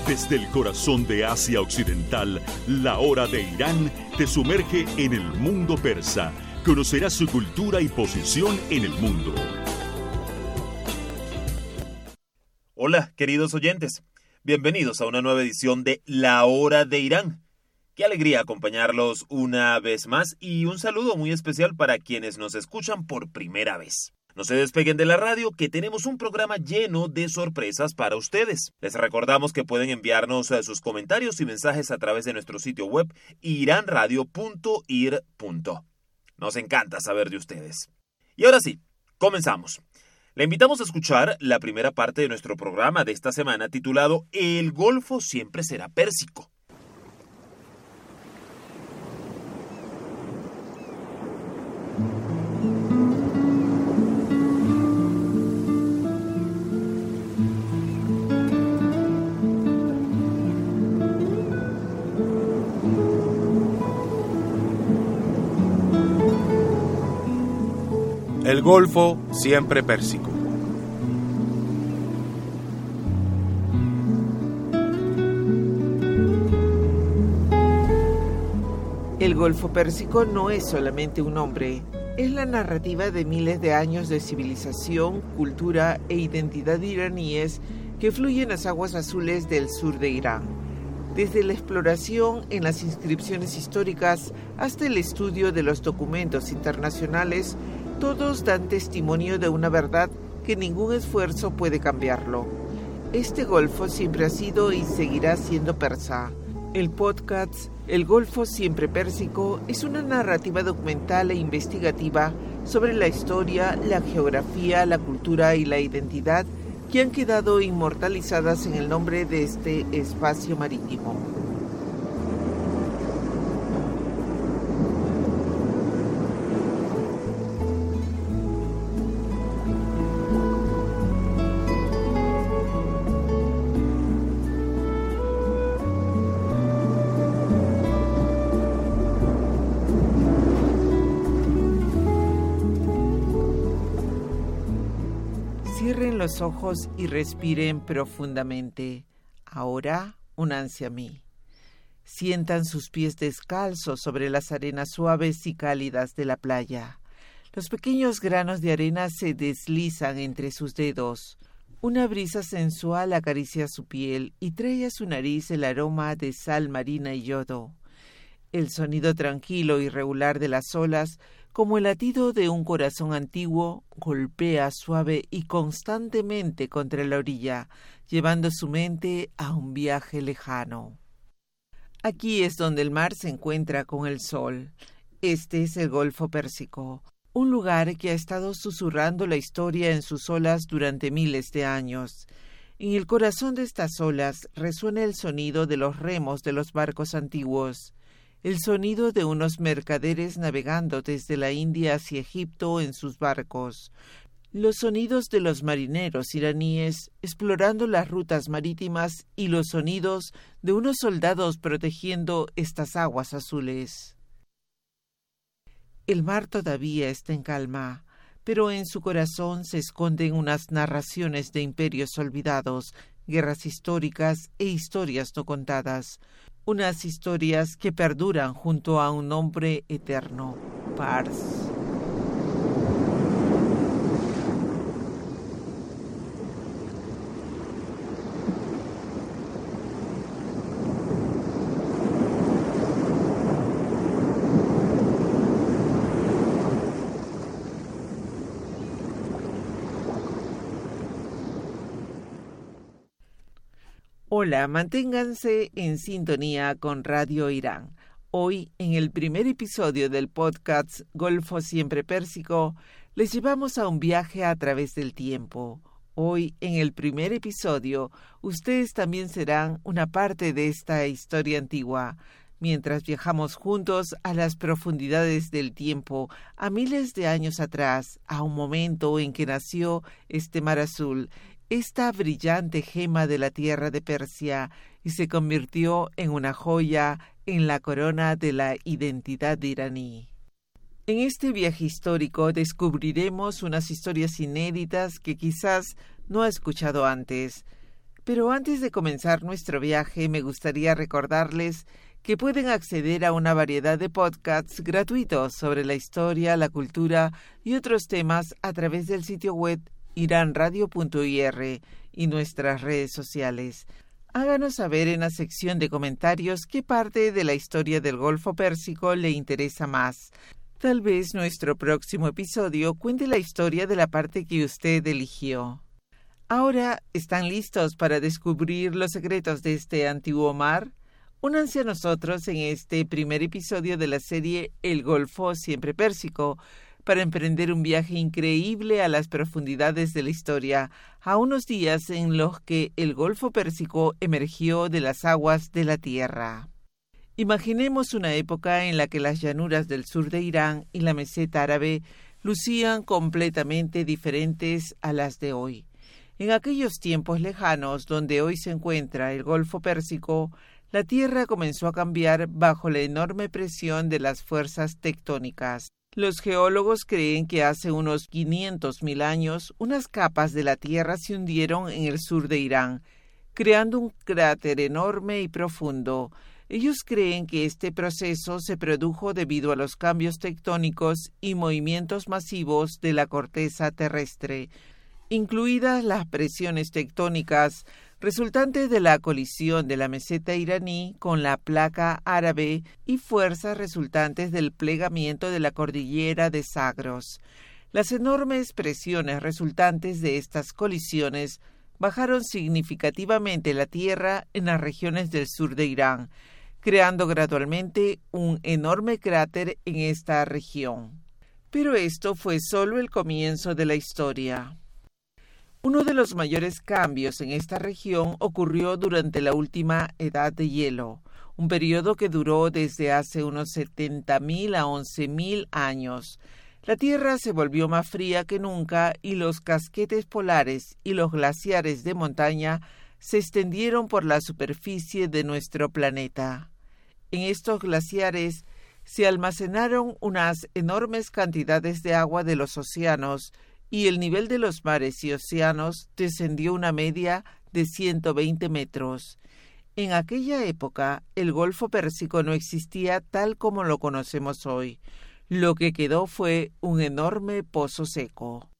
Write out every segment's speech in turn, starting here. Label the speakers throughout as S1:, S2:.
S1: Desde el corazón de Asia Occidental, la hora de Irán te sumerge en el mundo persa. Conocerás su cultura y posición en el mundo.
S2: Hola, queridos oyentes. Bienvenidos a una nueva edición de La Hora de Irán. Qué alegría acompañarlos una vez más y un saludo muy especial para quienes nos escuchan por primera vez. No se despeguen de la radio, que tenemos un programa lleno de sorpresas para ustedes. Les recordamos que pueden enviarnos sus comentarios y mensajes a través de nuestro sitio web iranradio.ir. Nos encanta saber de ustedes. Y ahora sí, comenzamos. Le invitamos a escuchar la primera parte de nuestro programa de esta semana titulado El Golfo siempre será pérsico.
S3: El Golfo siempre pérsico.
S4: El Golfo Pérsico no es solamente un nombre, es la narrativa de miles de años de civilización, cultura e identidad iraníes que fluyen en las aguas azules del sur de Irán. Desde la exploración en las inscripciones históricas hasta el estudio de los documentos internacionales, todos dan testimonio de una verdad que ningún esfuerzo puede cambiarlo. Este golfo siempre ha sido y seguirá siendo persa. El podcast El Golfo siempre pérsico es una narrativa documental e investigativa sobre la historia, la geografía, la cultura y la identidad que han quedado inmortalizadas en el nombre de este espacio marítimo. Cierren los ojos y respiren profundamente. Ahora, únanse a mí. Sientan sus pies descalzos sobre las arenas suaves y cálidas de la playa. Los pequeños granos de arena se deslizan entre sus dedos. Una brisa sensual acaricia su piel y trae a su nariz el aroma de sal marina y yodo. El sonido tranquilo y regular de las olas, como el latido de un corazón antiguo, golpea suave y constantemente contra la orilla, llevando su mente a un viaje lejano. Aquí es donde el mar se encuentra con el sol. Este es el Golfo Pérsico, un lugar que ha estado susurrando la historia en sus olas durante miles de años. En el corazón de estas olas resuena el sonido de los remos de los barcos antiguos, el sonido de unos mercaderes navegando desde la India hacia Egipto en sus barcos, los sonidos de los marineros iraníes explorando las rutas marítimas y los sonidos de unos soldados protegiendo estas aguas azules. El mar todavía está en calma, pero en su corazón se esconden unas narraciones de imperios olvidados, guerras históricas e historias no contadas, unas historias que perduran junto a un nombre eterno, Pars. Hola, manténganse en sintonía con Radio Irán. Hoy, en el primer episodio del podcast Golfo Siempre Pérsico, les llevamos a un viaje a través del tiempo. Hoy, en el primer episodio, ustedes también serán una parte de esta historia antigua, mientras viajamos juntos a las profundidades del tiempo, a miles de años atrás, a un momento en que nació este mar azul, esta brillante gema de la tierra de Persia, y se convirtió en una joya en la corona de la identidad iraní. En este viaje histórico descubriremos unas historias inéditas que quizás no ha escuchado antes, Pero antes de comenzar nuestro viaje, me gustaría recordarles que pueden acceder a una variedad de podcasts gratuitos sobre la historia, la cultura y otros temas a través del sitio web iranradio.ir y nuestras redes sociales. Háganos saber en la sección de comentarios qué parte de la historia del Golfo Pérsico le interesa más. Tal vez nuestro próximo episodio cuente la historia de la parte que usted eligió. Ahora, ¿están listos para descubrir los secretos de este antiguo mar? Únanse a nosotros en este primer episodio de la serie El Golfo Siempre Pérsico, para emprender un viaje increíble a las profundidades de la historia, a unos días en los que el Golfo Pérsico emergió de las aguas de la tierra. Imaginemos una época en la que las llanuras del sur de Irán y la meseta árabe lucían completamente diferentes a las de hoy. En aquellos tiempos lejanos donde hoy se encuentra el Golfo Pérsico, la tierra comenzó a cambiar bajo la enorme presión de las fuerzas tectónicas. Los geólogos creen que hace unos 500.000 años unas capas de la tierra se hundieron en el sur de Irán, creando un cráter enorme y profundo. Ellos creen que este proceso se produjo debido a los cambios tectónicos y movimientos masivos de la corteza terrestre, incluidas las presiones tectónicas resultantes de la colisión de la meseta iraní con la placa árabe y fuerzas resultantes del plegamiento de la cordillera de Zagros. Las enormes presiones resultantes de estas colisiones bajaron significativamente la tierra en las regiones del sur de Irán, creando gradualmente un enorme cráter en esta región. Pero esto fue solo el comienzo de la historia. Uno de los mayores cambios en esta región ocurrió durante la última edad de hielo, un periodo que duró desde hace unos 70.000 a 11.000 años. La Tierra se volvió más fría que nunca y los casquetes polares y los glaciares de montaña se extendieron por la superficie de nuestro planeta. En estos glaciares se almacenaron unas enormes cantidades de agua de los océanos y el nivel de los mares y océanos descendió una media de 120 metros. En aquella época, el Golfo Pérsico no existía tal como lo conocemos hoy. Lo que quedó fue un enorme pozo seco.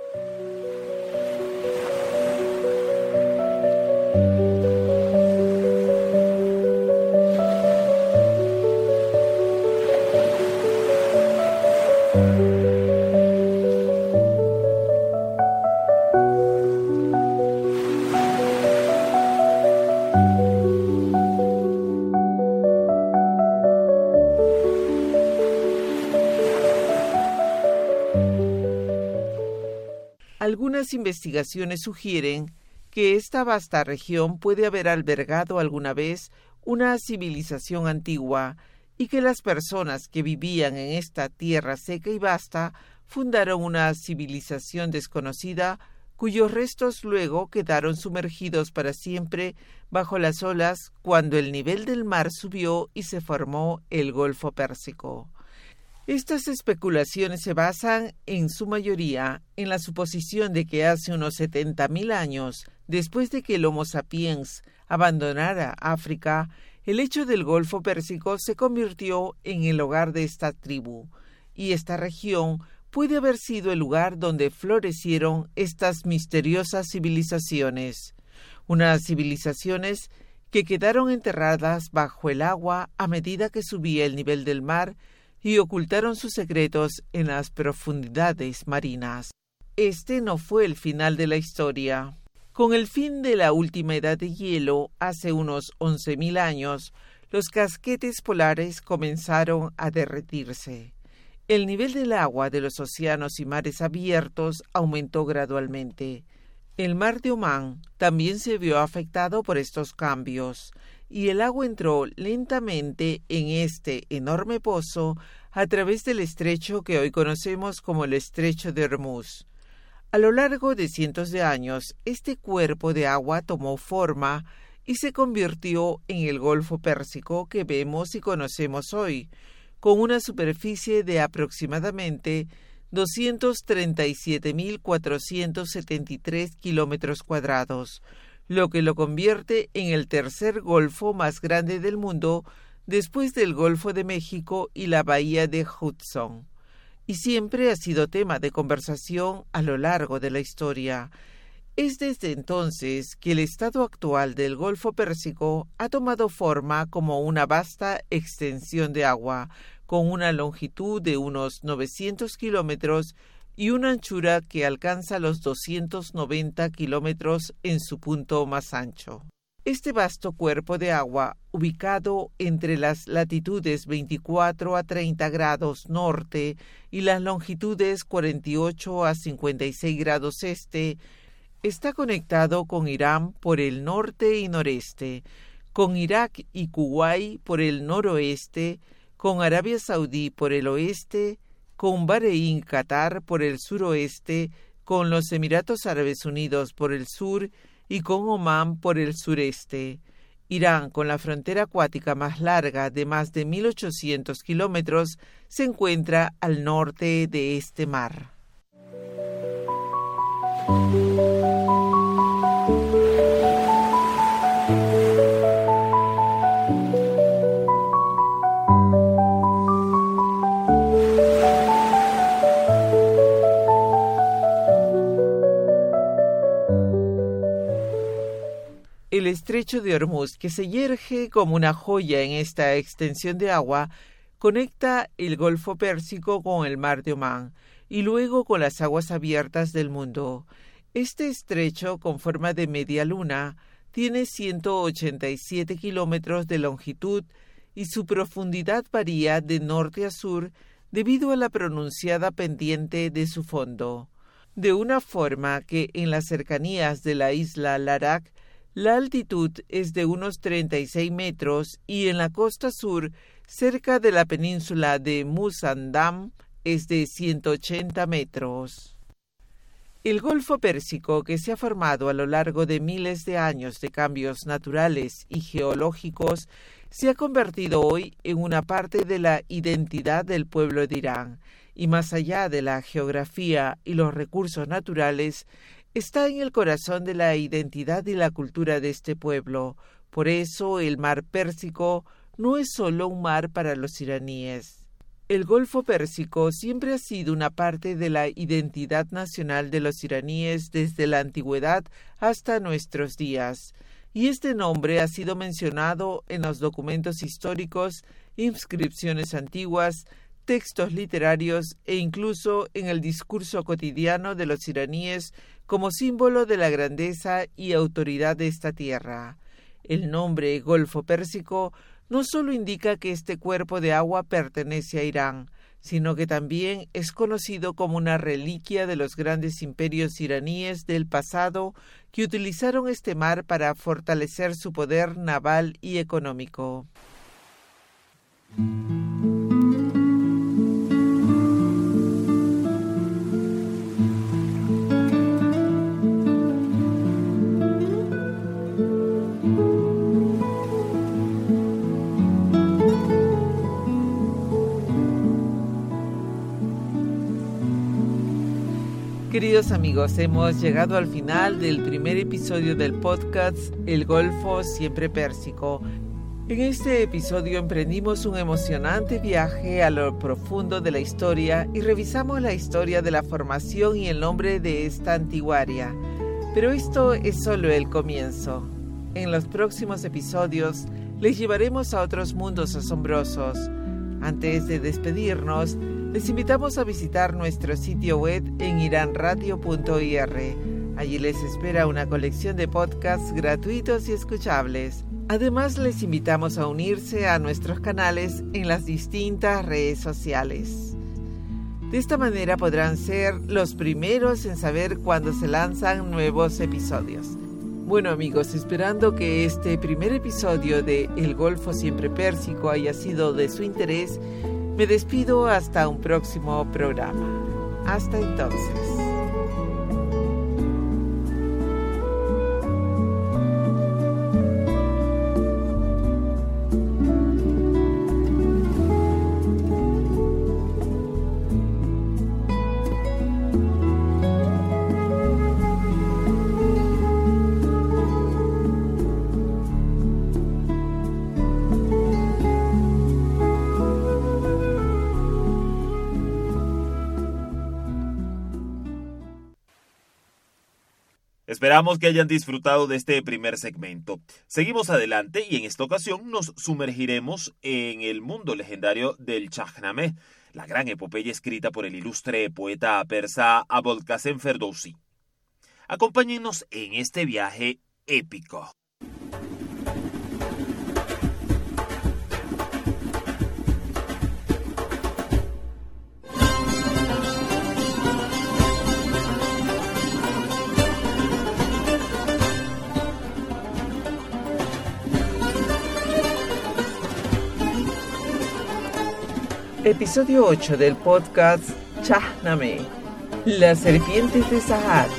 S4: Algunas investigaciones sugieren que esta vasta región puede haber albergado alguna vez una civilización antigua y que las personas que vivían en esta tierra seca y vasta fundaron una civilización desconocida cuyos restos luego quedaron sumergidos para siempre bajo las olas cuando el nivel del mar subió y se formó el Golfo Pérsico. Estas especulaciones se basan, en su mayoría, en la suposición de que hace unos 70.000 años, después de que el Homo sapiens abandonara África, el lecho del Golfo Pérsico se convirtió en el hogar de esta tribu, y esta región puede haber sido el lugar donde florecieron estas misteriosas civilizaciones, unas civilizaciones que quedaron enterradas bajo el agua a medida que subía el nivel del mar y ocultaron sus secretos en las profundidades marinas. Este no fue el final de la historia. Con el fin de la última edad de hielo, hace unos 11.000 años, los casquetes polares comenzaron a derretirse. El nivel del agua de los océanos y mares abiertos aumentó gradualmente. El mar de Omán también se vio afectado por estos cambios, y el agua entró lentamente en este enorme pozo a través del estrecho que hoy conocemos como el Estrecho de Hormuz. A lo largo de cientos de años, este cuerpo de agua tomó forma y se convirtió en el Golfo Pérsico que vemos y conocemos hoy, con una superficie de aproximadamente 237.473 kilómetros cuadrados, lo que lo convierte en el tercer golfo más grande del mundo después del Golfo de México y la bahía de Hudson. Y siempre ha sido tema de conversación a lo largo de la historia. Es desde entonces que el estado actual del Golfo Pérsico ha tomado forma como una vasta extensión de agua, con una longitud de unos 900 kilómetros y una anchura que alcanza los 290 kilómetros en su punto más ancho. Este vasto cuerpo de agua, ubicado entre las latitudes 24 a 30 grados norte y las longitudes 48 a 56 grados este, está conectado con Irán por el norte y noreste, con Irak y Kuwait por el noroeste, con Arabia Saudí por el oeste, con Bahrein y Qatar por el suroeste, con los Emiratos Árabes Unidos por el sur y con Omán por el sureste. Irán, con la frontera acuática más larga de más de 1.800 kilómetros, se encuentra al norte de este mar. El estrecho de Hormuz, que se yergue como una joya en esta extensión de agua, conecta el Golfo Pérsico con el Mar de Omán y luego con las aguas abiertas del mundo. Este estrecho, con forma de media luna, tiene 187 kilómetros de longitud y su profundidad varía de norte a sur debido a la pronunciada pendiente de su fondo, de una forma que en las cercanías de la isla Larak la altitud es de unos 36 metros y en la costa sur, cerca de la península de Musandam, es de 180 metros. El Golfo Pérsico, que se ha formado a lo largo de miles de años de cambios naturales y geológicos, se ha convertido hoy en una parte de la identidad del pueblo de Irán, y más allá de la geografía y los recursos naturales, está en el corazón de la identidad y la cultura de este pueblo. Por eso el mar Pérsico no es solo un mar para los iraníes. El Golfo Pérsico siempre ha sido una parte de la identidad nacional de los iraníes desde la antigüedad hasta nuestros días, y este nombre ha sido mencionado en los documentos históricos, inscripciones antiguas, textos literarios e incluso en el discurso cotidiano de los iraníes como símbolo de la grandeza y autoridad de esta tierra. El nombre Golfo Pérsico no solo indica que este cuerpo de agua pertenece a Irán, sino que también es conocido como una reliquia de los grandes imperios iraníes del pasado que utilizaron este mar para fortalecer su poder naval y económico. Queridos amigos, hemos llegado al final del primer episodio del podcast El Golfo Siempre Pérsico. En este episodio emprendimos un emocionante viaje a lo profundo de la historia y revisamos la historia de la formación y el nombre de esta antigua área. Pero esto es solo el comienzo. En los próximos episodios les llevaremos a otros mundos asombrosos. Antes de despedirnos, les invitamos a visitar nuestro sitio web en iranradio.ir. Allí les espera una colección de podcasts gratuitos y escuchables. Además, les invitamos a unirse a nuestros canales en las distintas redes sociales. De esta manera podrán ser los primeros en saber cuando se lanzan nuevos episodios. Bueno amigos, esperando que este primer episodio de El Golfo Siempre Pérsico haya sido de su interés, me despido hasta un próximo programa. Hasta entonces.
S2: Esperamos que hayan disfrutado de este primer segmento. Seguimos adelante y en esta ocasión nos sumergiremos en el mundo legendario del Shahnameh, la gran epopeya escrita por el ilustre poeta persa Abolqasem Ferdowsi. Acompáñenos en este viaje épico.
S4: Episodio 8 del podcast Shahnameh, las serpientes de Sahak.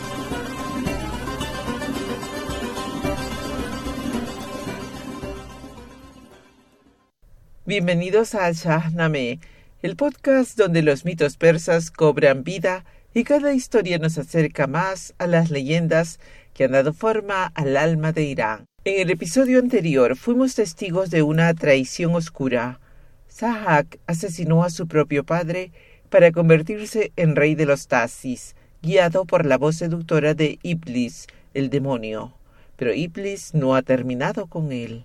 S4: Bienvenidos a Shahnameh, el podcast donde los mitos persas cobran vida y cada historia nos acerca más a las leyendas que han dado forma al alma de Irán. En el episodio anterior fuimos testigos de una traición oscura. Sahak asesinó a su propio padre para convertirse en rey de los Tasis, guiado por la voz seductora de Iblis, el demonio. Pero Iblis no ha terminado con él.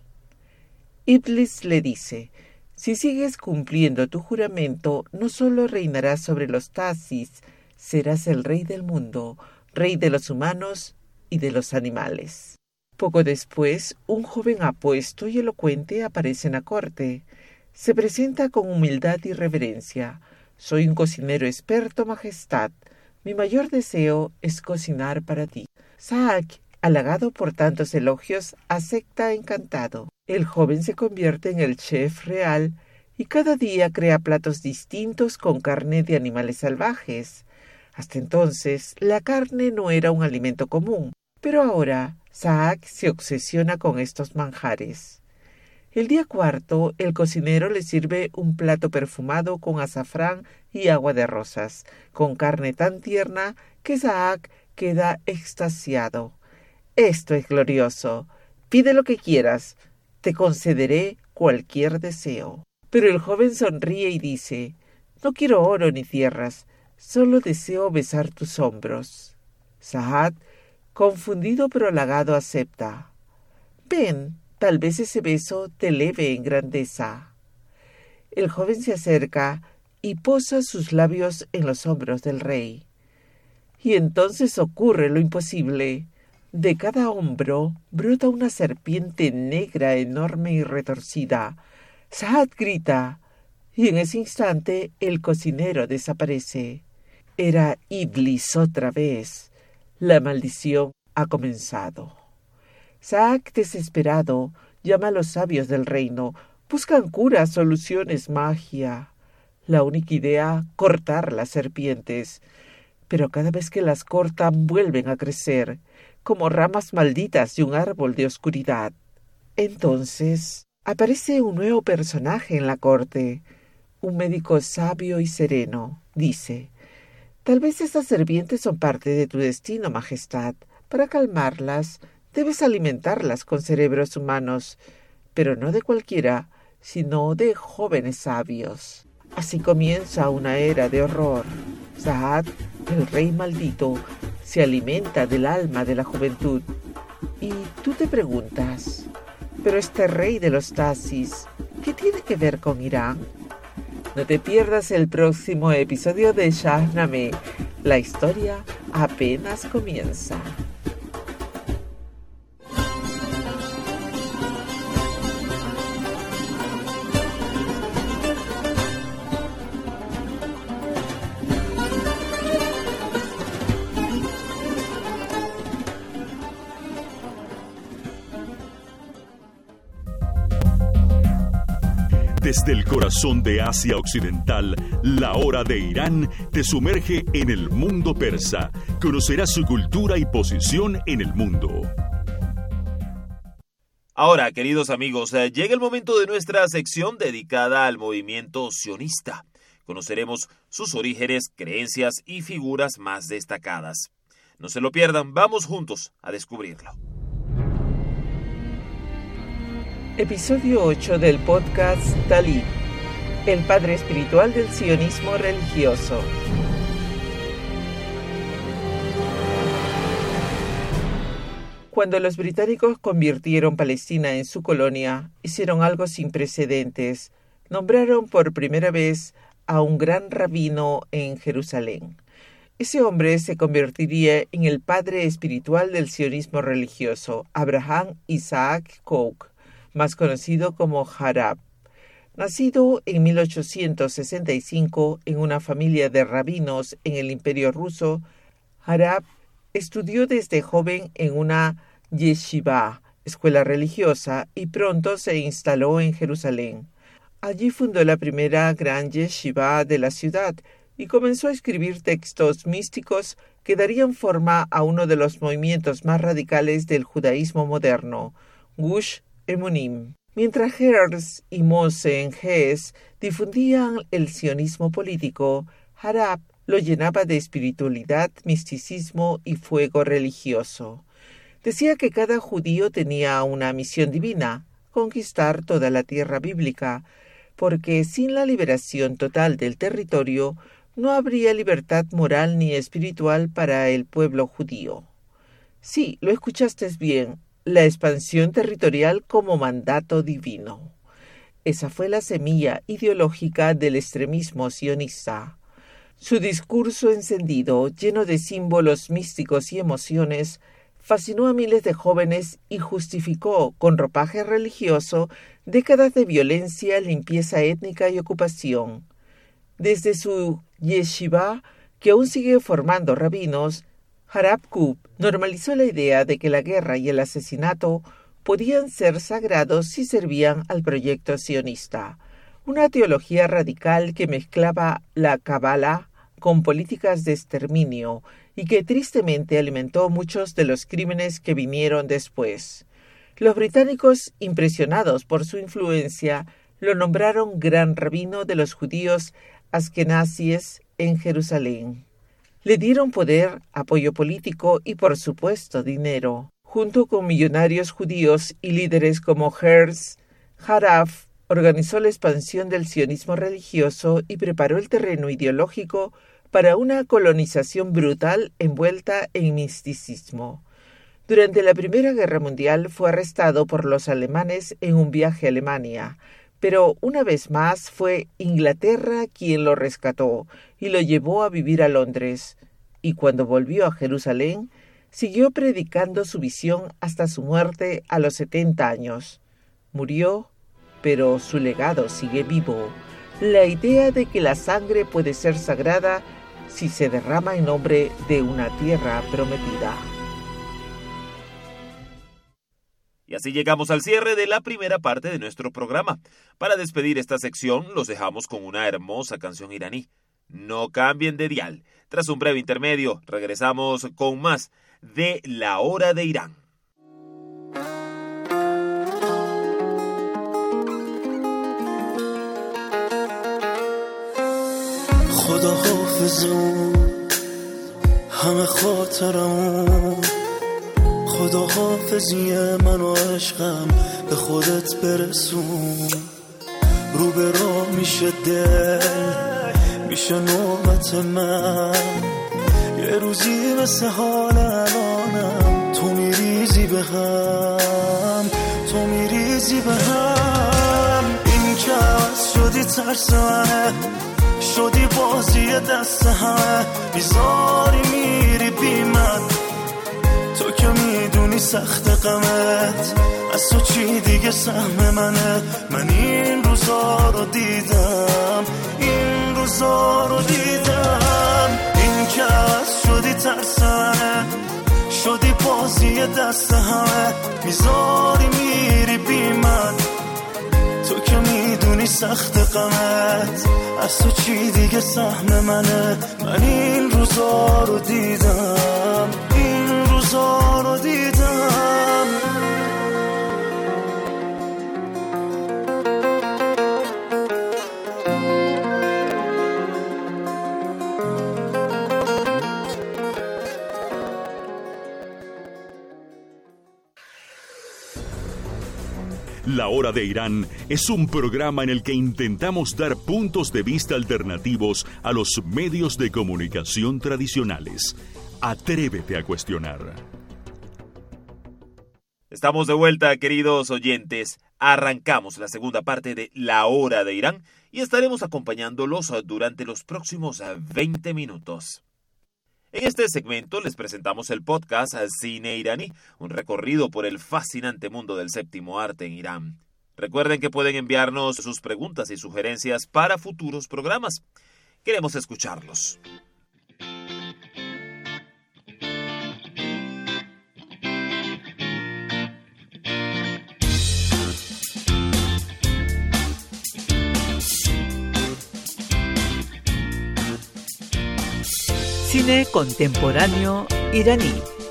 S4: Iblis le dice: si sigues cumpliendo tu juramento, no solo reinarás sobre los Tasis, serás el rey del mundo, rey de los humanos y de los animales. Poco después, un joven apuesto y elocuente aparece en la corte. Se presenta con humildad y reverencia. Soy un cocinero experto, majestad. Mi mayor deseo es cocinar para ti. Sahak, halagado por tantos elogios, acepta encantado. El joven se convierte en el chef real y cada día crea platos distintos con carne de animales salvajes. Hasta entonces, la carne no era un alimento común, pero ahora Sahak se obsesiona con estos manjares. El día cuarto, el cocinero le sirve un plato perfumado con azafrán y agua de rosas, con carne tan tierna que Sahak queda extasiado. Esto es glorioso. Pide lo que quieras. Te concederé cualquier deseo. Pero el joven sonríe y dice: no quiero oro ni tierras, solo deseo besar tus hombros. Sahak, confundido pero halagado, acepta. Ven. Tal vez ese beso te eleve en grandeza. El joven se acerca y posa sus labios en los hombros del rey. Y entonces ocurre lo imposible. De cada hombro brota una serpiente negra, enorme y retorcida. Sahak grita, y en ese instante el cocinero desaparece. Era Iblis otra vez. La maldición ha comenzado. Sahak, desesperado, llama a los sabios del reino. Buscan curas, soluciones, magia. La única idea, cortar las serpientes. Pero cada vez que las cortan, vuelven a crecer, como ramas malditas de un árbol de oscuridad. Entonces, aparece un nuevo personaje en la corte. Un médico sabio y sereno. Dice: tal vez estas serpientes son parte de tu destino, majestad. Para calmarlas, debes alimentarlas con cerebros humanos, pero no de cualquiera, sino de jóvenes sabios. Así comienza una era de horror. Sahak, el rey maldito, se alimenta del alma de la juventud. Y tú te preguntas, ¿pero este rey de los Tasis, qué tiene que ver con Irán? No te pierdas el próximo episodio de Shahnameh. La historia apenas comienza.
S1: Desde el corazón de Asia Occidental, la hora de Irán te sumerge en el mundo persa. Conocerás su cultura y posición en el mundo.
S2: Ahora, queridos amigos, llega el momento de nuestra sección dedicada al movimiento sionista. Conoceremos sus orígenes, creencias y figuras más destacadas. No se lo pierdan, vamos juntos a descubrirlo.
S4: Episodio 8 del podcast Talib, el padre espiritual del sionismo religioso. Cuando los británicos convirtieron Palestina en su colonia, hicieron algo sin precedentes. Nombraron por primera vez a un gran rabino en Jerusalén. Ese hombre se convertiría en el padre espiritual del sionismo religioso, Abraham Isaac Kook, más conocido como Harab. Nacido en 1865 en una familia de rabinos en el Imperio ruso, Harab estudió desde joven en una yeshiva, escuela religiosa, y pronto se instaló en Jerusalén. Allí fundó la primera gran yeshiva de la ciudad y comenzó a escribir textos místicos que darían forma a uno de los movimientos más radicales del judaísmo moderno, Gush Emunim. Mientras Herz y Mose en Hess difundían el sionismo político, Harab lo llenaba de espiritualidad, misticismo y fuego religioso. Decía que cada judío tenía una misión divina, conquistar toda la tierra bíblica, porque sin la liberación total del territorio no habría libertad moral ni espiritual para el pueblo judío. Sí, lo escuchaste bien. La expansión territorial como mandato divino. Esa fue la semilla ideológica del extremismo sionista. Su discurso encendido, lleno de símbolos místicos y emociones, fascinó a miles de jóvenes y justificó, con ropaje religioso, décadas de violencia, limpieza étnica y ocupación. Desde su yeshiva, que aún sigue formando rabinos, Harab Kook normalizó la idea de que la guerra y el asesinato podían ser sagrados si servían al proyecto sionista, una teología radical que mezclaba la Kabbalah con políticas de exterminio y que tristemente alimentó muchos de los crímenes que vinieron después. Los británicos, impresionados por su influencia, lo nombraron gran rabino de los judíos askenazíes en Jerusalén. Le dieron poder, apoyo político y, por supuesto, dinero. Junto con millonarios judíos y líderes como Herz, Harab organizó la expansión del sionismo religioso y preparó el terreno ideológico para una colonización brutal envuelta en misticismo. Durante la Primera Guerra Mundial fue arrestado por los alemanes en un viaje a Alemania, pero una vez más fue Inglaterra quien lo rescató y lo llevó a vivir a Londres, y cuando volvió a Jerusalén, siguió predicando su visión hasta su muerte a los 70 años. Murió, pero su legado sigue vivo, la idea de que la sangre puede ser sagrada si se derrama en nombre de una tierra prometida.
S2: Y así llegamos al cierre de la primera parte de nuestro programa. Para despedir esta sección, los dejamos con una hermosa canción iraní. No cambien de dial. Tras un breve intermedio, regresamos con más de La Hora de Irán.
S5: خدا حافظم همه خاطرم خدا حافظی من و عشقم به خودت برسون رو به راه میشه دل میشه نوبت من یه روزی مثل حال الانم تو میریزی به هم تو میریزی به هم این که عوض شدی ترس منه شدی بازی دست همه بیزاری میری بی من تو که میدونی سخت غمت از تو چی دیگه سهم منه من این روزا رو دیدم این روزا رو دیدم این که عوض شدی ترس منه شدی بازی دست همه میزاری میری بی من تو که میدونی سخت غمت از تو چی دیگه سهم منه من این روزا رو دیدم این روزا رو دیدم
S1: La Hora de Irán es un programa en el que intentamos dar puntos de vista alternativos a los medios de comunicación tradicionales. Atrévete a cuestionar.
S2: Estamos de vuelta, queridos oyentes. Arrancamos la segunda parte de La Hora de Irán y estaremos acompañándolos durante los próximos 20 minutos. En este segmento les presentamos el podcast Cine Iraní, un recorrido por el fascinante mundo del séptimo arte en Irán. Recuerden que pueden enviarnos sus preguntas y sugerencias para futuros programas. Queremos escucharlos.
S4: Cine contemporáneo iraní.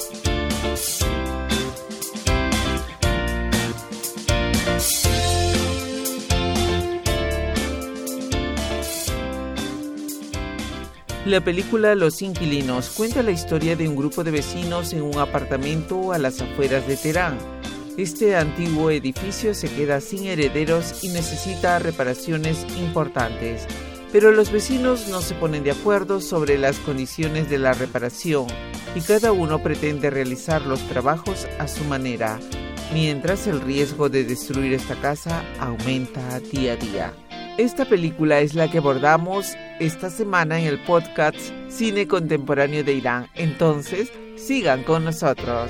S4: La película Los Inquilinos cuenta la historia de un grupo de vecinos en un apartamento a las afueras de Teherán. Este antiguo edificio se queda sin herederos y necesita reparaciones importantes. Pero los vecinos no se ponen de acuerdo sobre las condiciones de la reparación y cada uno pretende realizar los trabajos a su manera, mientras el riesgo de destruir esta casa aumenta día a día. Esta película es la que abordamos esta semana en el podcast Cine Contemporáneo de Irán. Entonces, sigan con nosotros.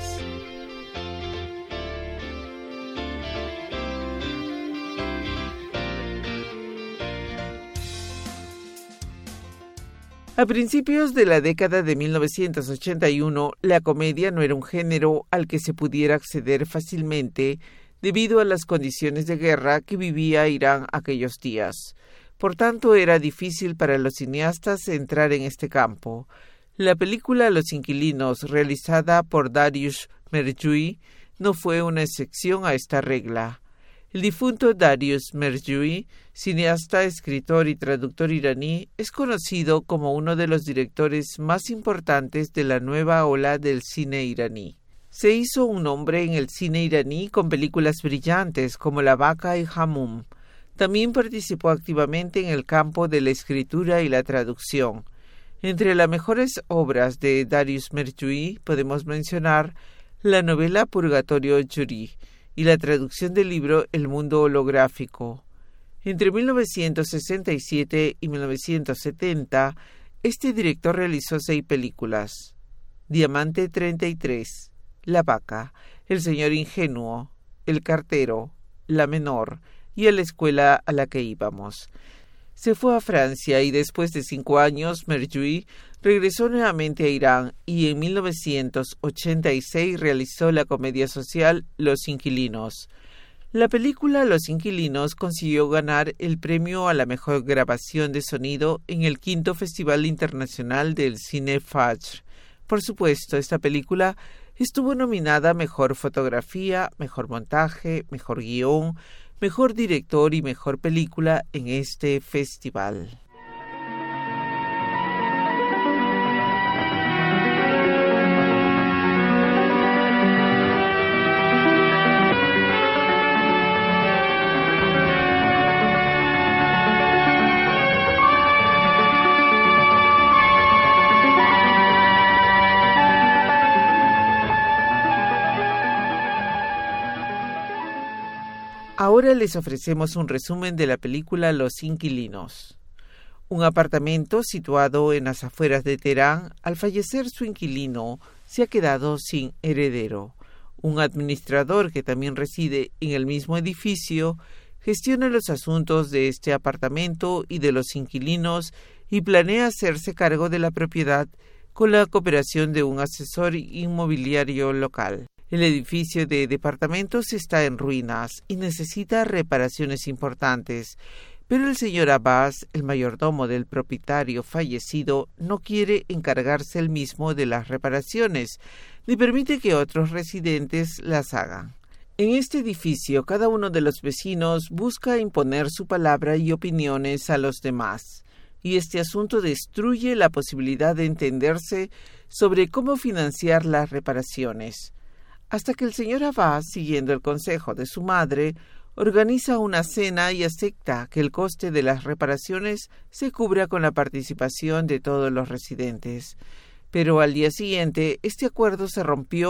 S4: A principios de la década de 1981, la comedia no era un género al que se pudiera acceder fácilmente debido a las condiciones de guerra que vivía Irán aquellos días. Por tanto, era difícil para los cineastas entrar en este campo. La película Los Inquilinos, realizada por Dariush Merjoui, no fue una excepción a esta regla. El difunto Dariush Merjoui, cineasta, escritor y traductor iraní, es conocido como uno de los directores más importantes de la nueva ola del cine iraní. Se hizo un nombre en el cine iraní con películas brillantes como La Vaca y Hamum. También participó activamente en el campo de la escritura y la traducción. Entre las mejores obras de Dariush Merjoui podemos mencionar la novela Purgatorio Yuri y la traducción del libro El mundo holográfico. Entre 1967 y 1970, este director realizó 6 películas: Diamante 33, La Vaca, El señor ingenuo, El cartero, La menor y A la escuela a la que íbamos. Se fue a Francia y después de 5 años, Merjoui regresó nuevamente a Irán y en 1986 realizó la comedia social Los Inquilinos. La película Los Inquilinos consiguió ganar el premio a la mejor grabación de sonido en el 5º Festival Internacional del Cine Fajr. Por supuesto, esta película estuvo nominada a Mejor Fotografía, Mejor Montaje, Mejor Guión, Mejor Director y Mejor Película en este festival. Ahora les ofrecemos un resumen de la película Los Inquilinos. Un apartamento situado en las afueras de Teherán, al fallecer su inquilino, se ha quedado sin heredero. Un administrador que también reside en el mismo edificio gestiona los asuntos de este apartamento y de los inquilinos y planea hacerse cargo de la propiedad con la cooperación de un asesor inmobiliario local. El edificio de departamentos está en ruinas y necesita reparaciones importantes, pero el señor Abbas, el mayordomo del propietario fallecido, no quiere encargarse él mismo de las reparaciones, ni permite que otros residentes las hagan. En este edificio, cada uno de los vecinos busca imponer su palabra y opiniones a los demás, y este asunto destruye la posibilidad de entenderse sobre cómo financiar las reparaciones. Hasta que el señor Abbas, siguiendo el consejo de su madre, organiza una cena y acepta que el coste de las reparaciones se cubra con la participación de todos los residentes. Pero al día siguiente, este acuerdo se rompió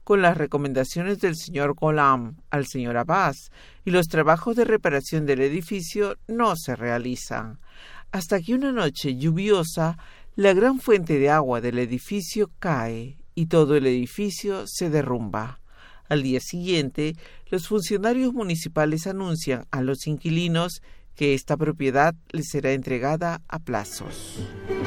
S4: con las recomendaciones del señor Gholam al señor Abbas, y los trabajos de reparación del edificio no se realizan. Hasta que una noche lluviosa, la gran fuente de agua del edificio cae y todo el edificio se derrumba. Al día siguiente, los funcionarios municipales anuncian a los inquilinos que esta propiedad les será entregada a plazos.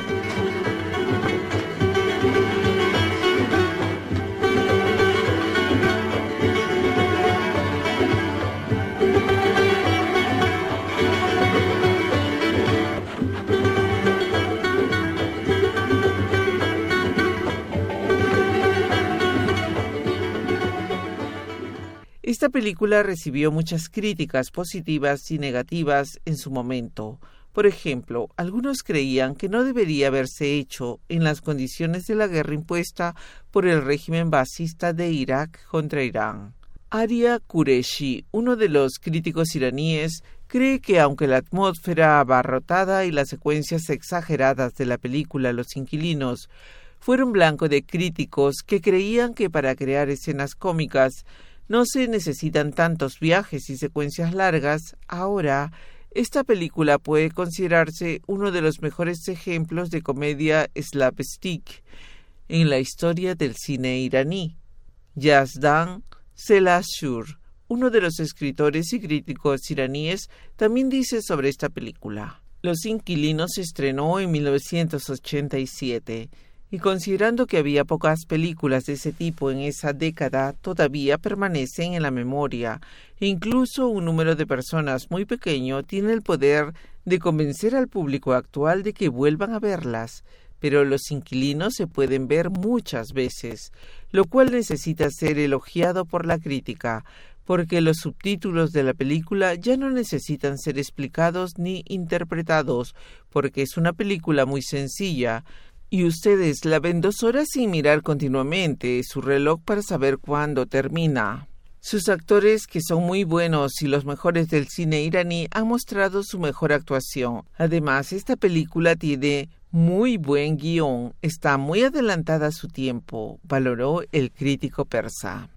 S4: Esta película recibió muchas críticas positivas y negativas en su momento. Por ejemplo, algunos creían que no debería haberse hecho en las condiciones de la guerra impuesta por el régimen basista de Irak contra Irán. Arya Qureshi, uno de los críticos iraníes, cree que aunque la atmósfera abarrotada y las secuencias exageradas de la película Los Inquilinos fueron blanco de críticos que creían que para crear escenas cómicas no se necesitan tantos viajes y secuencias largas, ahora esta película puede considerarse uno de los mejores ejemplos de comedia slapstick en la historia del cine iraní. Yazdan Selashur, uno de los escritores y críticos iraníes, también dice sobre esta película. Los Inquilinos se estrenó en 1987. Y considerando que había pocas películas de ese tipo en esa década, todavía permanecen en la memoria, e incluso un número de personas muy pequeño tiene el poder de convencer al público actual de que vuelvan a verlas, pero Los Inquilinos se pueden ver muchas veces, lo cual necesita ser elogiado por la crítica, porque los subtítulos de la película ya no necesitan ser explicados ni interpretados, porque es una película muy sencilla, y ustedes la ven 2 horas sin mirar continuamente su reloj para saber cuándo termina. Sus actores, que son muy buenos y los mejores del cine iraní, han mostrado su mejor actuación. Además, esta película tiene muy buen guión, está muy adelantada a su tiempo, valoró el crítico persa.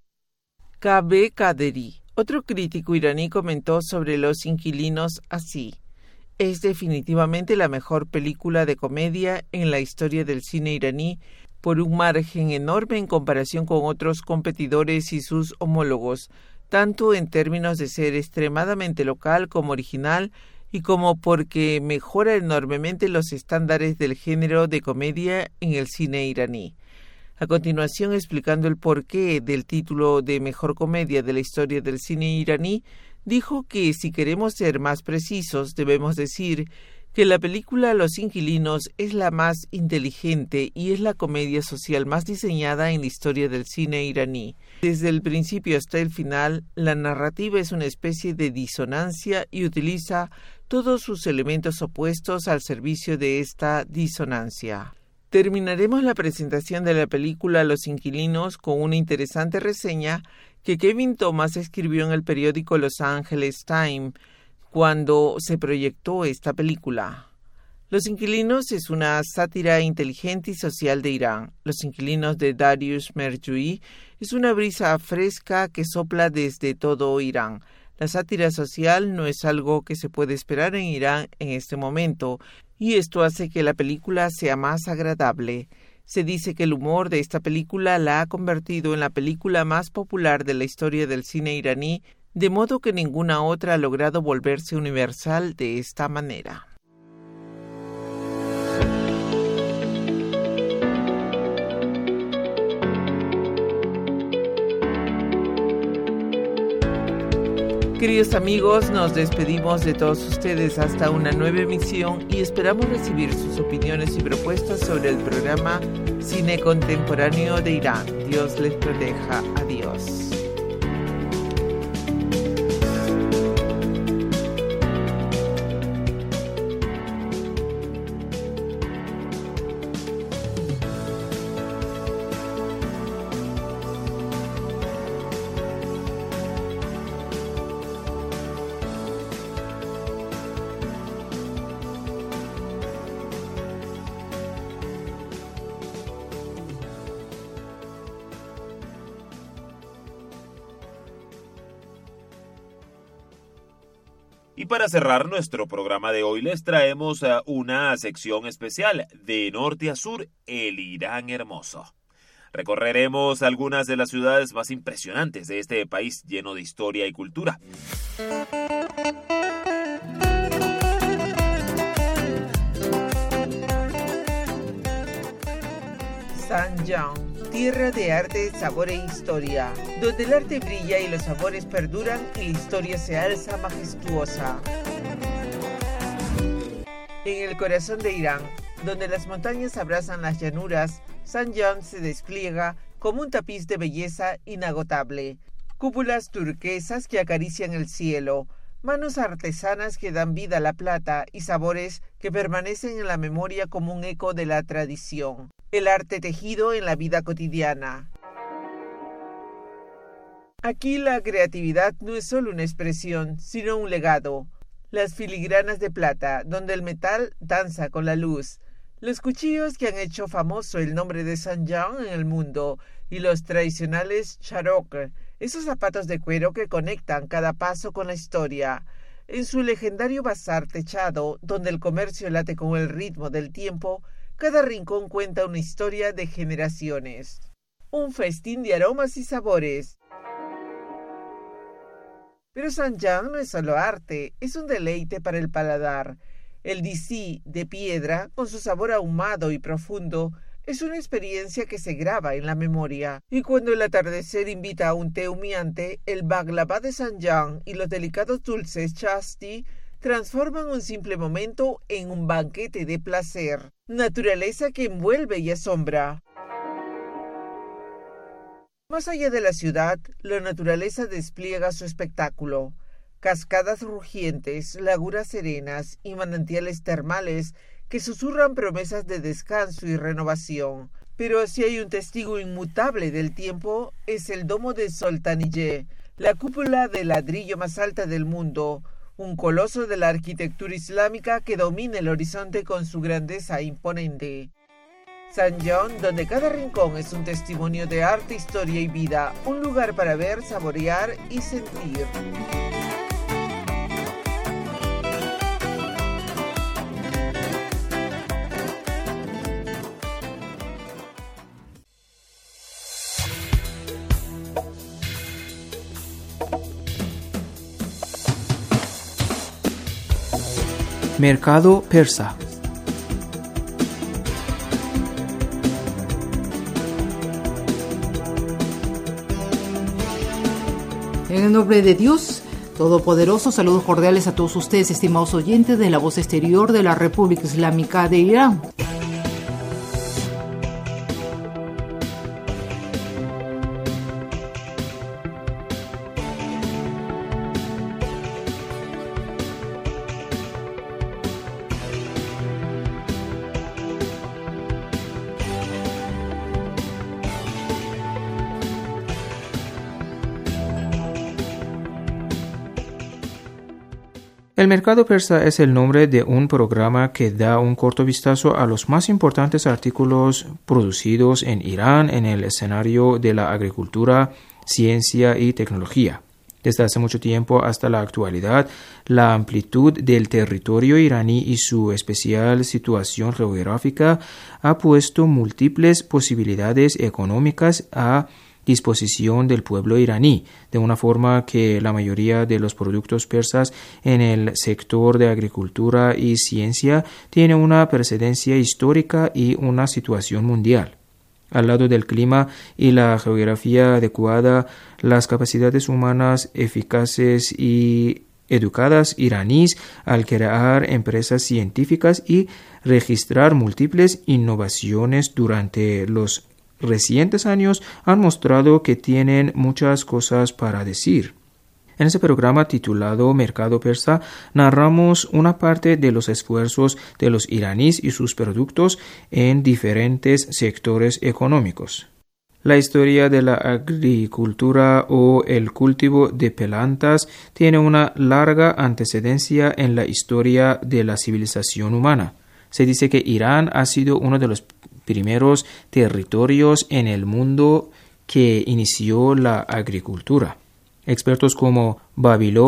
S4: Kaveh Kaderi, otro crítico iraní, comentó sobre Los Inquilinos así: es definitivamente la mejor película de comedia en la historia del cine iraní por un margen enorme en comparación con otros competidores y sus homólogos, tanto en términos de ser extremadamente local como original y como porque mejora enormemente los estándares del género de comedia en el cine iraní. A continuación, explicando el porqué del título de mejor comedia de la historia del cine iraní, dijo que si queremos ser más precisos, debemos decir que la película Los Inquilinos es la más inteligente y es la comedia social más diseñada en la historia del cine iraní. Desde el principio hasta el final, la narrativa es una especie de disonancia y utiliza todos sus elementos opuestos al servicio de esta disonancia. Terminaremos la presentación de la película Los Inquilinos con una interesante reseña que Kevin Thomas escribió en el periódico Los Angeles Times cuando se proyectó esta película. Los Inquilinos es una sátira inteligente y social de Irán. Los Inquilinos de Dariush Merjoui es una brisa fresca que sopla desde todo Irán. La sátira social no es algo que se puede esperar en Irán en este momento, y esto hace que la película sea más agradable. Se dice que el humor de esta película la ha convertido en la película más popular de la historia del cine iraní, de modo que ninguna otra ha logrado volverse universal de esta manera. Queridos amigos, nos despedimos de todos ustedes hasta una nueva emisión y esperamos recibir sus opiniones y propuestas sobre el programa Cine Contemporáneo de Irán. Dios les proteja. Adiós.
S2: Y para cerrar nuestro programa de hoy les traemos una sección especial de norte a sur, el Irán hermoso. Recorreremos algunas de las ciudades más impresionantes de este país lleno de historia y cultura.
S4: Zanjan, tierra de arte, sabor e historia, donde el arte brilla y los sabores perduran y la historia se alza majestuosa. En el corazón de Irán, donde las montañas abrazan las llanuras, Zanjan se despliega como un tapiz de belleza inagotable. Cúpulas turquesas que acarician el cielo, manos artesanas que dan vida a la plata y sabores que permanecen en la memoria como un eco de la tradición. El arte tejido en la vida cotidiana. Aquí la creatividad no es solo una expresión, sino un legado. Las filigranas de plata, donde el metal danza con la luz. Los cuchillos que han hecho famoso el nombre de Zanjan en el mundo y los tradicionales charok, esos zapatos de cuero que conectan cada paso con la historia. En su legendario bazar techado, donde el comercio late con el ritmo del tiempo, cada rincón cuenta una historia de generaciones. Un festín de aromas y sabores. Pero Zanjan no es solo arte, es un deleite para el paladar. El disí de piedra, con su sabor ahumado y profundo, es una experiencia que se graba en la memoria. Y cuando el atardecer invita a un té humeante, el baklava de Zanjan y los delicados dulces chasti transforman un simple momento en un banquete de placer. Naturaleza que envuelve y asombra. Más allá de la ciudad, la naturaleza despliega su espectáculo. Cascadas rugientes, lagunas serenas y manantiales termales que susurran promesas de descanso y renovación. Pero si hay un testigo inmutable del tiempo, es el domo de Soltaniyeh, la cúpula de ladrillo más alta del mundo, un coloso de la arquitectura islámica que domina el horizonte con su grandeza imponente. Zanjan, donde cada rincón es un testimonio de arte, historia y vida, un lugar para ver, saborear y sentir.
S6: Mercado persa.
S7: En el nombre de Dios Todopoderoso, saludos cordiales a todos ustedes, estimados oyentes de la voz exterior de la República Islámica de Irán.
S6: El mercado persa es el nombre de un programa que da un corto vistazo a los más importantes artículos producidos en Irán en el escenario de la agricultura, ciencia y tecnología. Desde hace mucho tiempo hasta la actualidad, la amplitud del territorio iraní y su especial situación geográfica ha puesto múltiples posibilidades económicas a disposición del pueblo iraní, de una forma que la mayoría de los productos persas en el sector de agricultura y ciencia tiene una precedencia histórica y una situación mundial. Al lado del clima y la geografía adecuada, las capacidades humanas eficaces y educadas iraníes al crear empresas científicas y registrar múltiples innovaciones durante los recientes años han mostrado que tienen muchas cosas para decir. En este programa titulado Mercado Persa, narramos una parte de los esfuerzos de los iraníes y sus productos en diferentes sectores económicos. La historia de la agricultura o el cultivo de plantas tiene una larga antecedencia en la historia de la civilización humana. Se dice que Irán ha sido uno de los primeros territorios en el mundo que inició la agricultura. Expertos como Vavilov,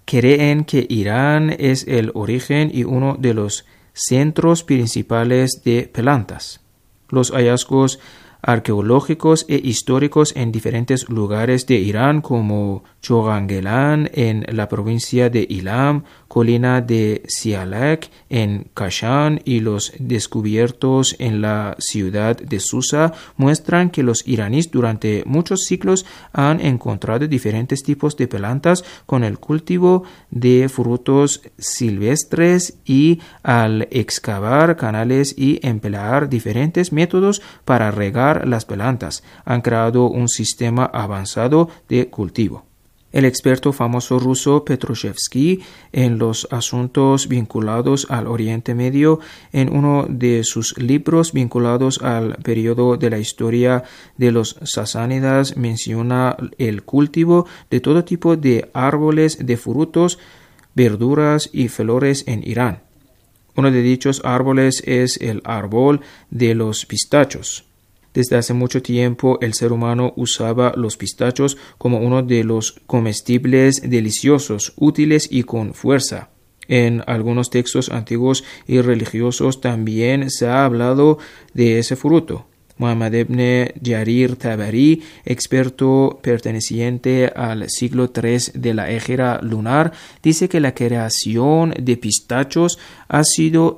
S6: creen que Irán es el origen y uno de los centros principales de plantas. Los hallazgos arqueológicos e históricos en diferentes lugares de Irán, como Chogangelan en la provincia de Ilam, colina de Sialak en Kashan y los descubiertos en la ciudad de Susa, muestran que los iraníes durante muchos siglos han encontrado diferentes tipos de plantas con el cultivo de frutos silvestres, y al excavar canales y emplear diferentes métodos para regar las plantas, han creado un sistema avanzado de cultivo. El experto famoso ruso Petrushevsky en los asuntos vinculados al Oriente Medio, en uno de sus libros vinculados al periodo de la historia de los sasánidas, menciona el cultivo de todo tipo de árboles de frutos, verduras y flores en Irán. Uno de dichos árboles es el árbol de los pistachos. Desde hace mucho tiempo el ser humano usaba los pistachos como uno de los comestibles deliciosos, útiles y con fuerza. En algunos textos antiguos y religiosos también se ha hablado de ese fruto. Muhammad ibn Jarir Tabari, experto perteneciente al siglo III de la égira lunar, dice que la creación de pistachos ha sido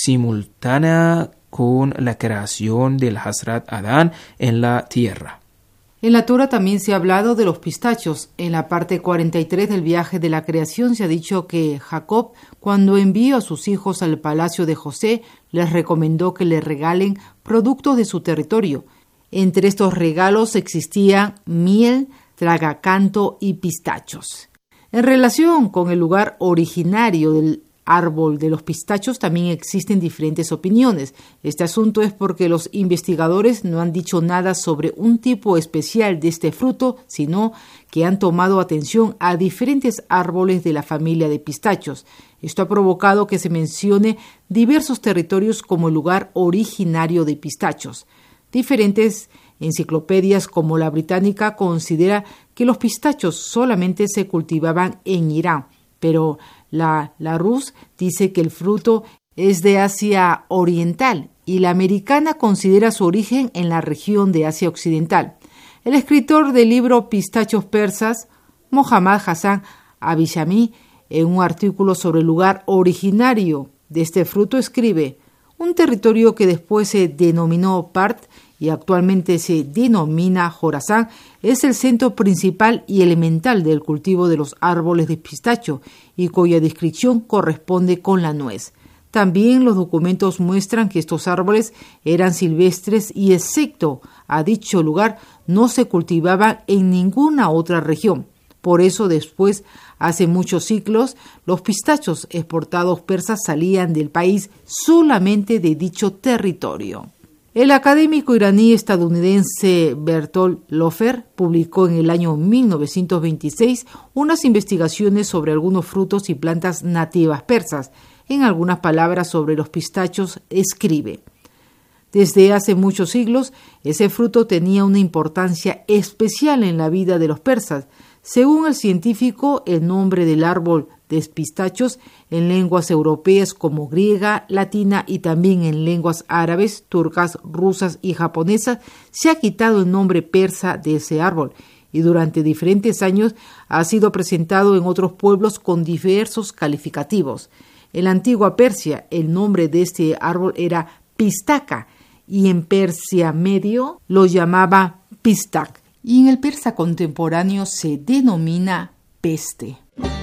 S6: simultánea con la creación del Hazrat Adán en la tierra.
S7: En la Torah también se ha hablado de los pistachos. En la parte 43 del viaje de la creación se ha dicho que Jacob, cuando envió a sus hijos al palacio de José, les recomendó que le regalen productos de su territorio. Entre estos regalos existían miel, tragacanto y pistachos. En relación con el lugar originario del árbol de los pistachos también existen diferentes opiniones. Este asunto es porque los investigadores no han dicho nada sobre un tipo especial de este fruto, sino que han tomado atención a diferentes árboles de la familia de pistachos. Esto ha provocado que se mencione diversos territorios como el lugar originario de pistachos. Diferentes enciclopedias como la británica considera que los pistachos solamente se cultivaban en Irán, pero la Rus dice que el fruto es de Asia Oriental y la americana considera su origen en la región de Asia Occidental. El escritor del libro Pistachos persas, Mohammad Hassan Abishami, en un artículo sobre el lugar originario de este fruto escribe: un territorio que después se denominó Part y actualmente se denomina Jorasán, es el centro principal y elemental del cultivo de los árboles de pistacho y cuya descripción corresponde con la nuez. También los documentos muestran que estos árboles eran silvestres y excepto a dicho lugar no se cultivaban en ninguna otra región. Por eso después, hace muchos siglos, los pistachos exportados persas salían del país solamente de dicho territorio. El académico iraní estadounidense Bertolt Lofer publicó en el año 1926 unas investigaciones sobre algunos frutos y plantas nativas persas. En algunas palabras sobre los pistachos escribe: desde hace muchos siglos, ese fruto tenía una importancia especial en la vida de los persas. Según el científico, el nombre del árbol de pistachos en lenguas europeas como griega, latina y también en lenguas árabes, turcas, rusas y japonesas, se ha quitado el nombre persa de ese árbol y durante diferentes años ha sido presentado en otros pueblos con diversos calificativos. En la antigua Persia, el nombre de este árbol era pistaca y en Persia Medio lo llamaba pistak, y en el persa contemporáneo se denomina peste.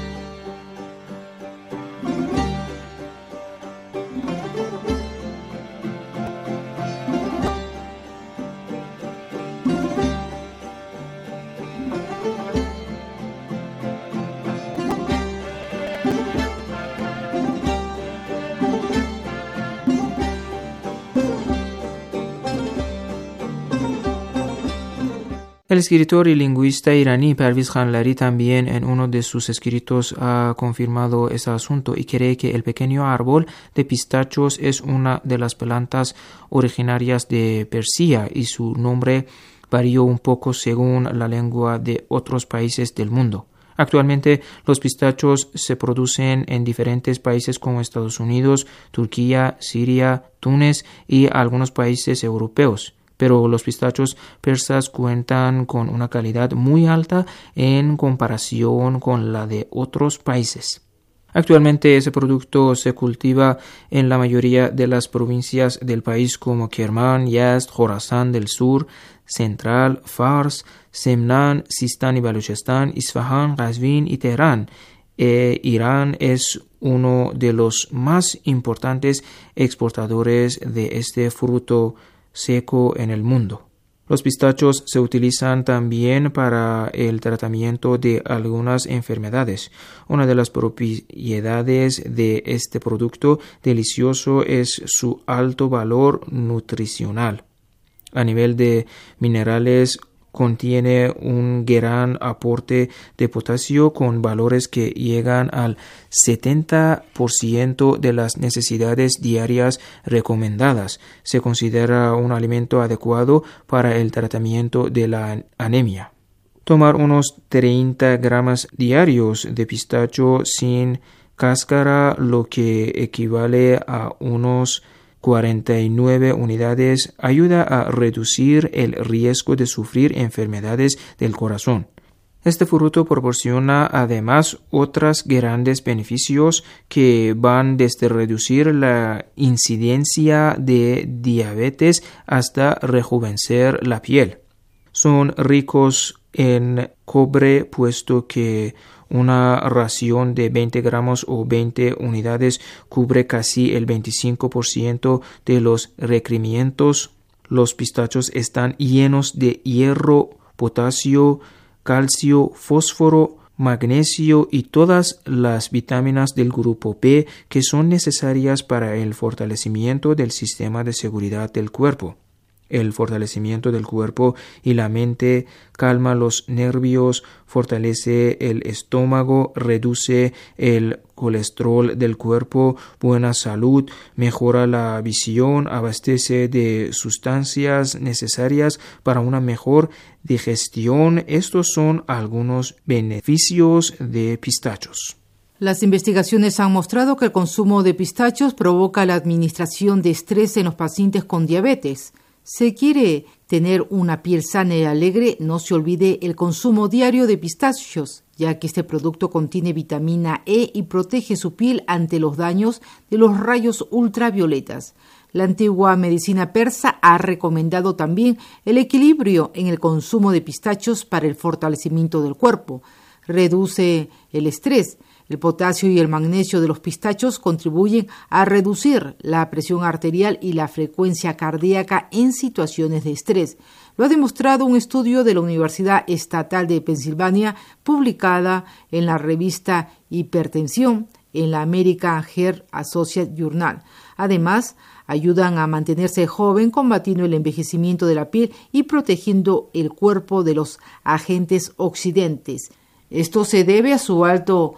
S6: El escritor y lingüista iraní Parviz Khanlari también en uno de sus escritos ha confirmado este asunto y cree que el pequeño árbol de pistachos es una de las plantas originarias de Persia y su nombre varió un poco según la lengua de otros países del mundo. Actualmente, los pistachos se producen en diferentes países como Estados Unidos, Turquía, Siria, Túnez y algunos países europeos. Pero los pistachos persas cuentan con una calidad muy alta en comparación con la de otros países. Actualmente ese producto se cultiva en la mayoría de las provincias del país como Kerman, Yazd, Jorasán del Sur, Central, Fars, Semnan, Sistán y Baluchistán, Isfahán, Qazvin y Teherán. Irán es uno de los más importantes exportadores de este fruto seco en el mundo. Los pistachos se utilizan también para el tratamiento de algunas enfermedades. Una de las propiedades de este producto delicioso es su alto valor nutricional. A nivel de minerales, contiene un gran aporte de potasio con valores que llegan al 70% de las necesidades diarias recomendadas. Se considera un alimento adecuado para el tratamiento de la anemia. Tomar unos 30 gramos diarios de pistacho sin cáscara, lo que equivale a unos 49 unidades, ayuda a reducir el riesgo de sufrir enfermedades del corazón. Este fruto proporciona además otros grandes beneficios que van desde reducir la incidencia de diabetes hasta rejuvenecer la piel. Son ricos en cobre, puesto que una ración de 20 gramos o 20 unidades cubre casi el 25% de los requerimientos. Los pistachos están llenos de hierro, potasio, calcio, fósforo, magnesio y todas las vitaminas del grupo B que son necesarias para el fortalecimiento del sistema de seguridad del cuerpo. El fortalecimiento del cuerpo y la mente calma los nervios, fortalece el estómago, reduce el colesterol del cuerpo, buena salud, mejora la visión, abastece de sustancias necesarias para una mejor digestión. Estos son algunos beneficios de pistachos.
S7: Las investigaciones han mostrado que el consumo de pistachos provoca la administración de estrés en los pacientes con diabetes. Si quiere tener una piel sana y alegre, no se olvide el consumo diario de pistachos, ya que este producto contiene vitamina E y protege su piel ante los daños de los rayos ultravioletas. La antigua medicina persa ha recomendado también el equilibrio en el consumo de pistachos para el fortalecimiento del cuerpo. Reduce el estrés. El potasio y el magnesio de los pistachos contribuyen a reducir la presión arterial y la frecuencia cardíaca en situaciones de estrés. Lo ha demostrado un estudio de la Universidad Estatal de Pensilvania, publicada en la revista Hipertensión en la American Heart Associate Journal. Además, ayudan a mantenerse joven, combatiendo el envejecimiento de la piel y protegiendo el cuerpo de los agentes oxidantes. Esto se debe a su alto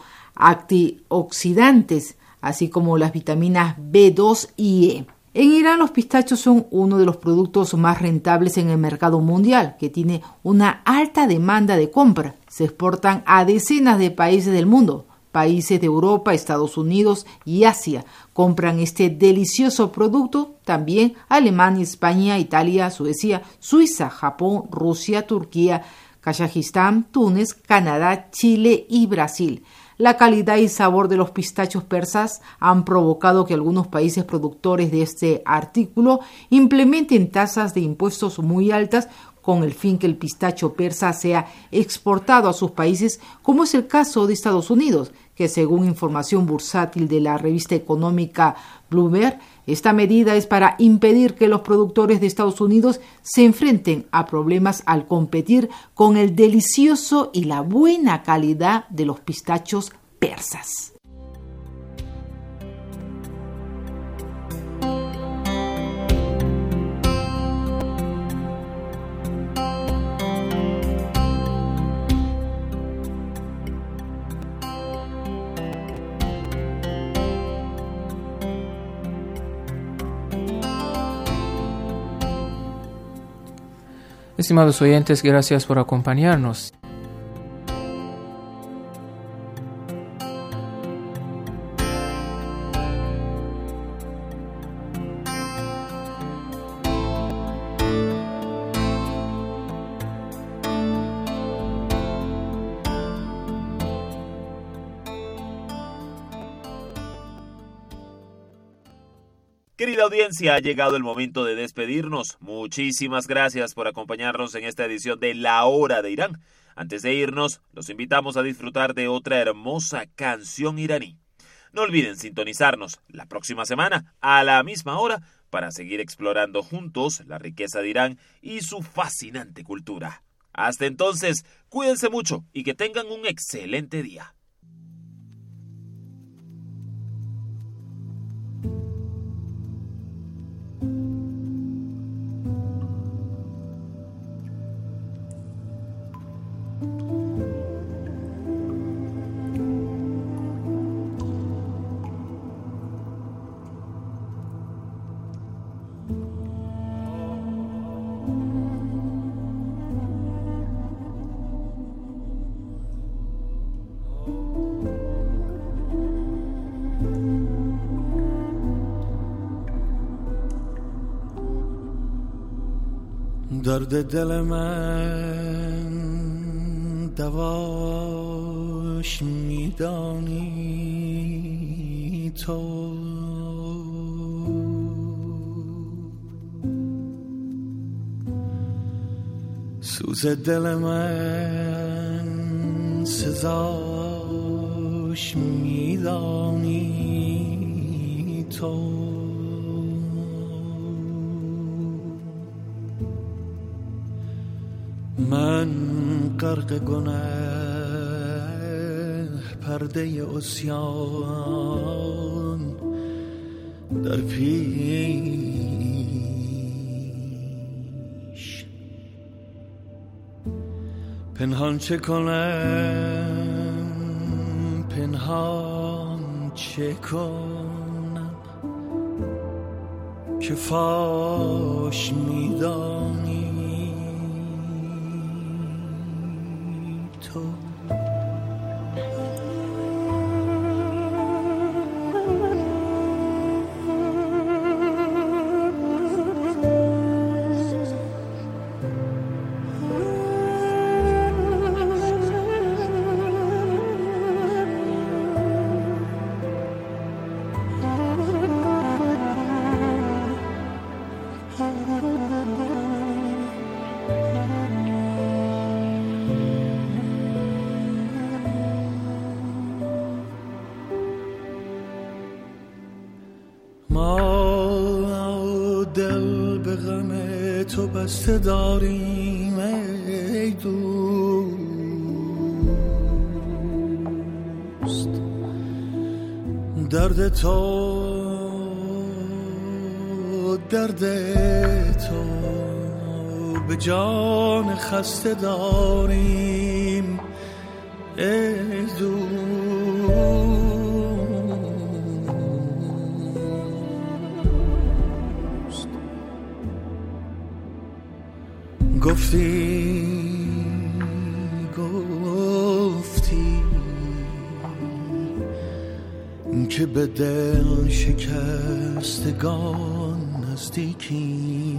S7: antioxidantes, así como las vitaminas B2 y E. En Irán, los pistachos son uno de los productos más rentables en el mercado mundial, que tiene una alta demanda de compra. Se exportan a decenas de países del mundo. Países de Europa, Estados Unidos y Asia compran este delicioso producto. También Alemania, España, Italia, Suecia, Suiza, Japón, Rusia, Turquía, Kazajistán, Túnez, Canadá, Chile y Brasil. La calidad y sabor de los pistachos persas han provocado que algunos países productores de este artículo implementen tasas de impuestos muy altas con el fin que el pistacho persa sea exportado a sus países, como es el caso de Estados Unidos, que según información bursátil de la revista económica Bloomberg, esta medida es para impedir que los productores de Estados Unidos se enfrenten a problemas al competir con el delicioso y la buena calidad de los pistachos persas.
S6: Estimados oyentes, gracias por acompañarnos.
S2: Querida audiencia, ha llegado el momento de despedirnos. Muchísimas gracias por acompañarnos en esta edición de La Hora de Irán. Antes de irnos, los invitamos a disfrutar de otra hermosa canción iraní. No olviden sintonizarnos la próxima semana a la misma hora para seguir explorando juntos la riqueza de Irán y su fascinante cultura. Hasta entonces, cuídense mucho y que tengan un excelente día.
S5: درد دل من دواش میدانی تو سوز دل من سزاش میدانی تو من غرق گناه پرده عصیان در پیش پنهان چه کنم پنهان چه کنم که فاش میدانی تو تو بسته داریم ای دوست درد تو به جان خسته داریم ای دوست گفتی که به دل شکستگان نزدیکی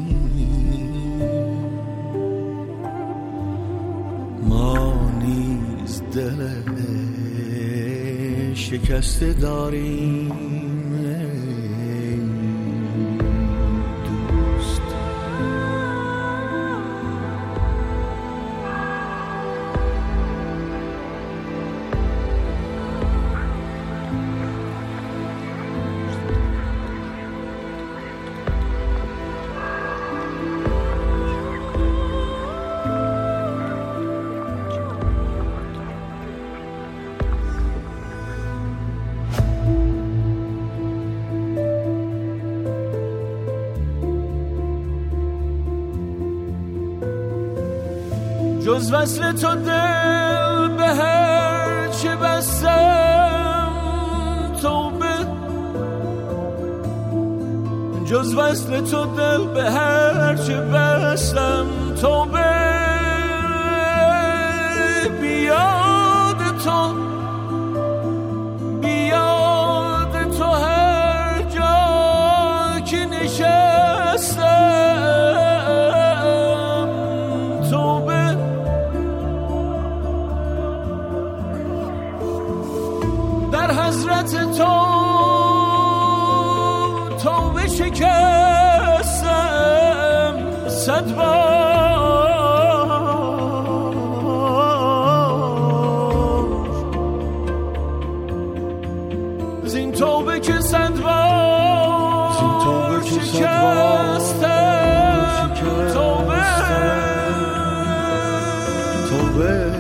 S5: ما نیز دل شکسته داریم جز وصل تو دل به هر چه بستم توبه جز وصل تو دل به هر چه بستم توبه بیاد تو هر جا که نشستم توبه در حضرت تو توبه شکستم 100 بار زین توبه که 100 بار شکستم توبه